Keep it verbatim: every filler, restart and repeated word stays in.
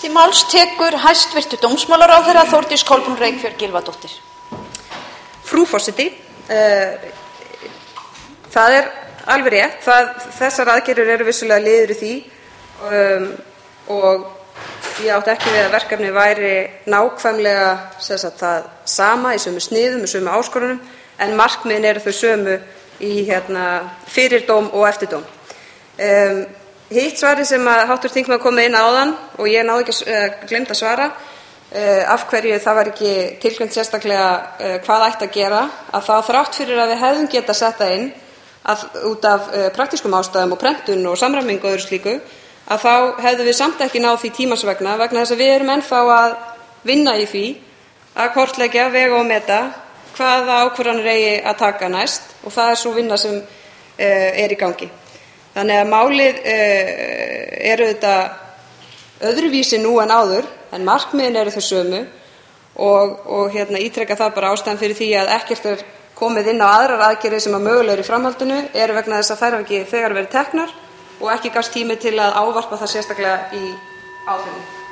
Til máls tekur hæstvirtur dómsmálaráðherra Þórdís Kolbrún Reykfjörð Gylfadóttir. Frú forseti, uh, það er alveg rétt, það, þessar aðgerðir eru vissulega liður í því um, og ég átti ekki við að verkefni væri nákvæmlega sem sagt, það sama í sömu sniðum, í sömu áskorunum, en markmiðin eru þau sömu í hérna, fyrirdóm og eftirdóm. Um, Hitt svari sem að háttvirtur þingmaður kom inn áðan og ég náði ekki uh, glemt að svara uh, af hverju það var ekki tilgreint sérstaklega uh, hvað ætti að gera, að það þrátt fyrir að við hefðum getað sett það inn að, út af uh, praktískum ástæðum og prentun og samræmingu og öðru slíku, að þá hefðum við samt ekki náð því tímans vegna vegna þess að við erum ennþá að vinna í því að kortleggja, vega og meta hvaða ákvarðanir eigi að taka næst og það er svo vinna sem uh, er í gangi. Þannig að málið uh, er auðvitað öðruvísi nú en áður, en markmiðin eru þau sömu og, og hérna, ítreka það bara ástæðan fyrir því að ekkert er komið inn á aðrar aðgerðir sem að mögulega eru í framhaldinu eru vegna þess að þær hafa ekki þegar verið teknar og ekki gafst tími til að ávarpa það sérstaklega í áhrifum.